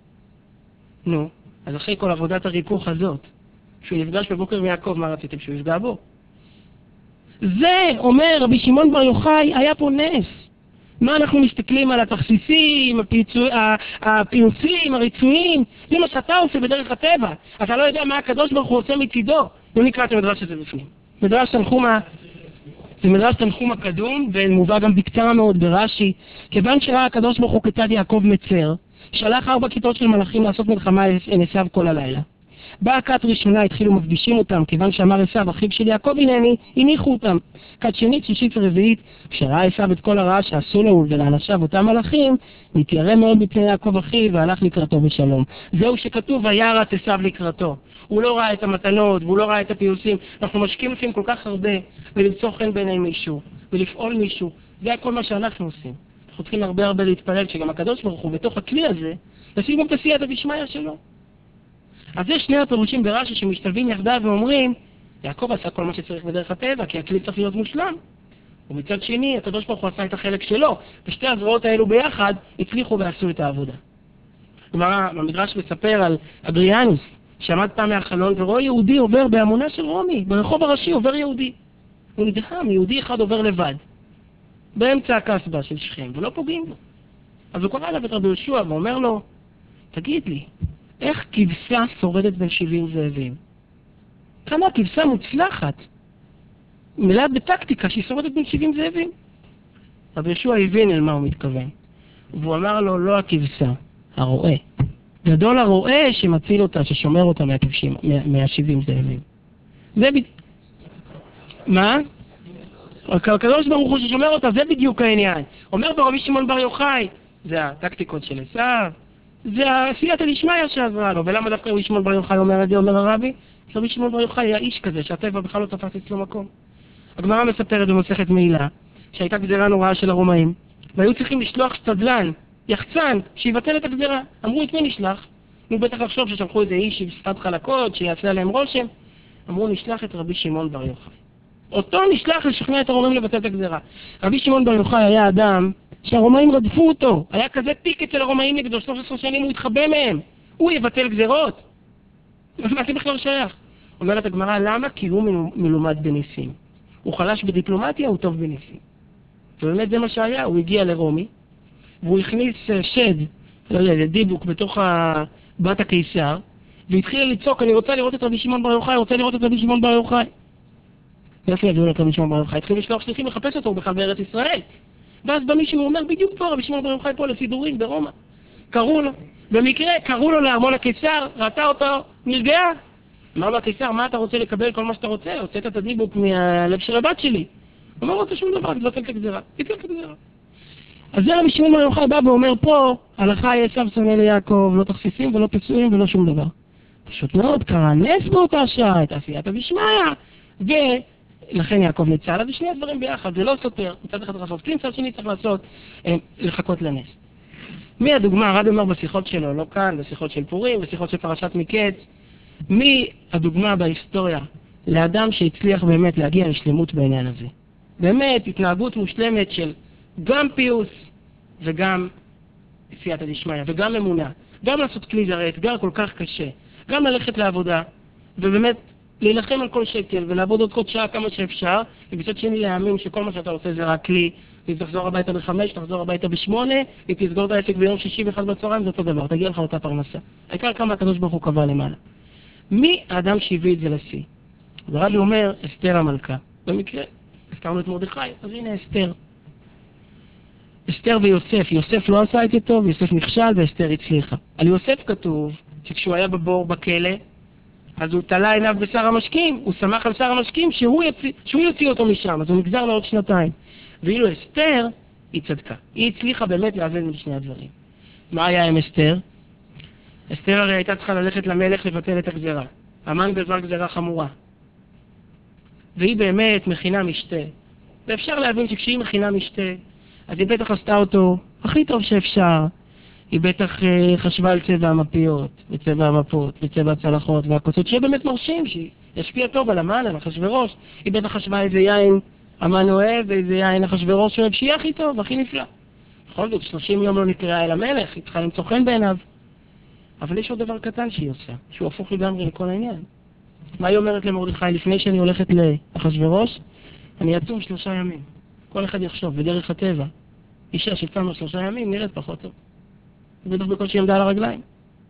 נו, אז אחרי כל עבודת הריכוך הזאת, שהוא נפגש בבוקר עם יעקב, מה רציתם שהוא יפגע בו? זה, אומר רבי שמעון בר יוחאי, היה פה נס. מה אנחנו מסתכלים על התכסיסים, הפיוסים, הריצויים? זה מה שאתה עושה בדרך הטבע. אתה לא יודע מה הקדוש ברוך הוא עושה מצידו. לא נקרא את המדרש הזה בפנים. מדרש תנחומא, זה מדרש תנחומא קדום, ומובא גם בקצרה מאוד ברש"י. כיוון שראה הקדוש ברוך הוא כיצד יעקב מצר, שלח ארבע כיתות של מלאכים לעשות מלחמה עם עשיו כל הלילה. באה כת ראשונה, התחילו מפגישים אותם, כיוון שאמר עשיו, אחיו של יעקב הנני, הניחו אותם. כת שנית, שישית ורביעית, כשראה עשיו את כל הרעה שעשו לו ולאנשיו אותם מלאכים, נתיירא מאוד מפני יעקב אחיו והלך לקראתו בשלום. זהו שכתוב, וירא עשיו לקראתו. הוא לא ראה את המתנות, והוא לא ראה את הפיוסים. אנחנו משקיעים לפעמים כל כך הרבה ולמצוא חן בעיני מישהו, ולפעול מישהו. זה הכל מה שאנחנו עושים. אנחנו צריכים הרבה הרבה להתפלל, שגם הקדוש ברוך הוא בתוך הכלי הזה, לשים גם את הסייעתא דשמיא שלו. אז יש שני הפירושים ברש"י שמשתלבים יחדיו ואומרים, יעקב עשה כל מה שצריך בדרך הטבע, כי הכלי צריך להיות מושלם. ומצד שני, הקדוש ברוך הוא עשה את החלק שלו, ושתי הזרועות האלו ביחד הצליחו ועשו את העבודה. כלומר, המדרש מספר על אדריאנוס, שעמד פעם מהחלון ורואה יהודי עובר בהמונה של רומי, ברחוב הראשי עובר יהודי. הוא נדהם, יהודי אחד עובר לבד, באמצע הקסבה של שכם, ולא פוגעים בו. אז הוא קורא אליו את רבי יהושע ואומר לו, תגיד לי, איך כבשה שורדת בין שבעים זאבים? כמה כבשה מוצלחת, מלאה בטקטיקה שהיא שורדת בין שבעים זאבים. רבי יהושע הבין אל מה הוא מתכוון, והוא אמר לו, לא הכבשה, הרועה. גדול הרועה שמציל אותה, ששומר אותה מהכבשים, מהשבעים זאבים. זה בדיוק... מה? הקדוש ברוך הוא ששומר אותה, זה בדיוק העניין. אומר פה רבי שמעון בר יוחאי, זה הטקטיקות של עשיו, זה הסייעתא דשמיא שעזרה לו. ולמה דווקא רבי שמעון בר יוחאי אומר את זה, אומר הרבי? כי רבי שמעון בר יוחאי היה איש כזה, שהטבע בכלל לא תפס אצלו מקום. הגמרא מספרת במסכת מעילה, שהייתה גזירה נוראה של הרומאים, והיו צריכים לשלוח שתדלן, יחצן, שיבטל את הגזירה. אמרו, את מי נשלח? נו, בטח לחשוב ששלחו איזה איש עם שפת חלקות, שיעשה עליהם רושם. אמרו, נשלח את רבי שמעון בר יוחאי. אותו נשלח לשכנע את הרומאים לבטל את הגזירה. רבי שמעון בר יוחאי היה אדם שהרומאים רדפו אותו. היה כזה תיק אצל הרומאים נגדו, שלוש עשרה שנים הוא התחבא מהם. הוא יבטל גזירות. מה זה בכלל שייך? אומרת הגמרא, למה? כי הוא מלומד בניסים. הוא חלש בדיפלומטיה, הוא טוב בניסים. ובאמת זה מה שהיה, הוא הגיע לרומי, והוא הכניס שד, לא יודע, דיבוק בתוך בת הקיסר, והתחיל לצעוק, אני רוצה לראות את רבי שמעון בר יוחאי, רוצה לראות את רבי שמעון בר יוחאי. ואיך יגיעו את רבי שמעון בר יוחאי? התחיל לשלוח שליחים לחפש אותו, הוא בכלל בארץ ישראל. ואז בא מישהו ואומר, בדיוק פה, רבי שמעון בר יוחאי פה לסידורים ברומא. קראו לו, במקרה קראו לו לארמון הקיסר, ראתה אותו, נרגעה. אמר לו הקיסר, מה אתה רוצה לקבל כל מה שאתה רוצה? הוצאת את הדיבוק מהלב של הבת שלי. הוא אומר, רוצה שום דבר, תבטל את הגזירה. תבטל את הגזירה. אז זה רבי שמעון בר יוחאי בא ואומר פה, הלכה עשיו שונא ליעקב, לא תכסיסים ולא פיצויים ולא שום דבר. פשוט מאוד, קרה נס באותה שעה, את הסייעתא דשמיא, ולכן יעקב ניצל. אז שני הדברים ביחד, זה לא סותר, מצד אחד לעשות כלי, מצד שני צריך לעשות, לחכות לנס. מי הדוגמה? הרבי אומר בשיחות שלו, לא כאן, בשיחות של פורים, בשיחות של פרשת מקץ, מי הדוגמה בהיסטוריה לאדם שהצליח באמת להגיע לשלמות בעניין הזה? באמת התנהגות מושלמת של גם פיוס וגם סייעתא דשמיא וגם אמונה, גם לעשות כלי, זה הרי אתגר כל כך קשה, גם ללכת לעבודה ובאמת להילחם על כל שקל ולעבוד עוד כל שעה כמה שאפשר, ובצד שני להאמין שכל מה שאתה עושה זה רק כלי, אם תחזור הביתה בחמש, תחזור הביתה בשמונה, אם תסגור את העסק ביום שישי ואחד בצהריים, זה אותו דבר, תגיע לך אותה פרנסה. העיקר כמה הקדוש ברוך הוא קבע למעלה. מי האדם שהביא את זה לשיא? הרבי אומר, אסתר המלכה. במקרה, הזכרנו את מרדכי, אז הנה אסתר. אסתר ויוסף, יוסף לא עשה את זה טוב, יוסף נכשל ואסתר הצליחה. על יוסף כתוב שכשהוא היה בבור בכלא, אז הוא תלה עיניו בשר המשקים, הוא שמח על שר המשקים שהוא יוציא, שהוא יוציא אותו משם, אז הוא נגזר לעוד שנתיים. ואילו אסתר, היא צדקה. היא הצליחה באמת לאזן בין שני הדברים. מה היה עם אסתר? אסתר הרי הייתה צריכה ללכת למלך לבטל את הגזרה. המן גזר גזרה חמורה. והיא באמת מכינה משתה. ואפשר להבין שכשהיא מכינה משתה, אז היא בטח עשתה אותו הכי טוב שאפשר. היא בטח uh, חשבה על צבע המפיות, וצבע המפות, וצבע הצלחות והכוסות, שיהיה באמת מרשים, שישפיע טוב על המן, על אחשוורוש. היא בטח חשבה איזה יין המן אוהב, ואיזה יין אחשוורוש אוהב, שיהיה הכי טוב, הכי נפלא. בכל זאת, שלושים יום לא נקראה אל המלך, היא צריכה למצוא חן בעיניו. אבל יש עוד דבר קטן שהיא עושה, שהוא הפוך לגמרי לכל העניין. מה היא אומרת למרדכי? לפני שאני הולכת לאחשוורוש, אני אצום שלושה ימים. כל אחד יחשוב, בדרך הטבע. אישה שצמה שלושה ימים נראית פחות טוב. בטח בקושי עמדה על הרגליים.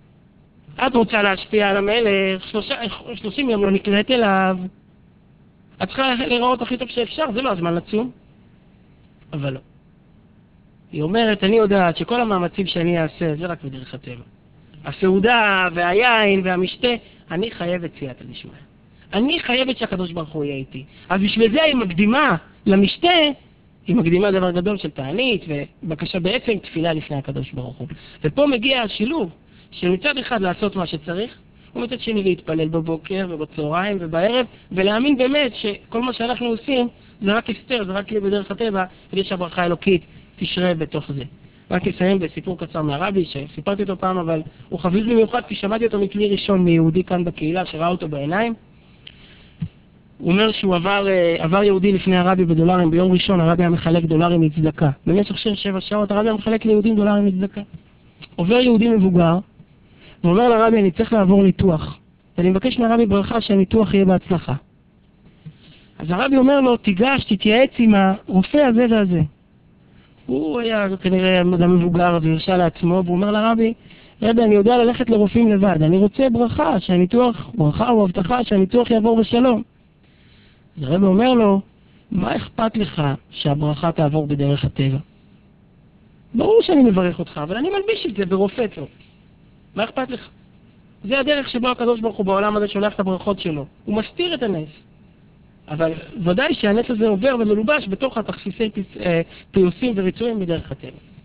את רוצה להשפיע על המלך, שלושה, שלושים יום לא נקראת אליו. את צריכה לראות הכי טוב שאפשר, זה לא הזמן לצום. אבל לא. היא אומרת, אני יודעת שכל המאמצים שאני אעשה, זה רק בדרך הטבע. הסעודה והיין והמשתה, אני חייבת סייעתא דשמיא. אני חייבת שהקדוש ברוך הוא יהיה איתי. אז בשביל זה היא מקדימה למשתה, היא מקדימה דבר גדול של תענית, ובקשה בעצם תפילה לפני הקדוש ברוך הוא. ופה מגיע השילוב, שמצד אחד לעשות מה שצריך, ומצד שני להתפלל בבוקר ובצהריים ובערב, ולהאמין באמת שכל מה שאנחנו עושים, זה רק הסתר, זה רק בדרך הטבע, כדי שהברכה האלוקית תשרה בתוך זה. רק אסיים בסיפור קצר מהרבי, שסיפרתי אותו פעם, אבל הוא חביב במיוחד, כי שמעתי אותו מכלי ראשון מיהודי כאן בקהילה, שראה אותו בעיניים. הוא אומר שהוא עבר, עבר יהודי לפני הרבי בדולרים, ביום ראשון הרבי היה מחלק דולרים מצדקה. במשך שש שבע שעות הרבי היה מחלק ליהודים דולרים מצדקה. עובר יהודי מבוגר, ואומר לרבי, אני צריך לעבור ניתוח. ואני מבקש מהרבי ברכה שהניתוח יהיה בהצלחה. אז הרבי אומר לו, תיגש, תתייעץ עם הרופא הזה והזה. הוא היה כנראה אדם מבוגר והרשה לעצמו, והוא אומר לרבי, רבי, אני יודע ללכת לרופאים לבד, אני רוצה ברכה, שהניתוח, ברכה או הבטחה, שהניתוח יעבור בשלום. אז הרבי אומר לו, מה אכפת לך שהברכה תעבור בדרך הטבע? ברור שאני מברך אותך, אבל אני מלביש את זה ברופא טוב. מה אכפת לך? זה הדרך שבו הקדוש ברוך הוא בעולם הזה שולח את הברכות שלו. הוא מסתיר את הנס. אבל ודאי שהנס הזה עובר ומלובש בתוך התכסיסי פיוסים וריצויים בדרך הטבע.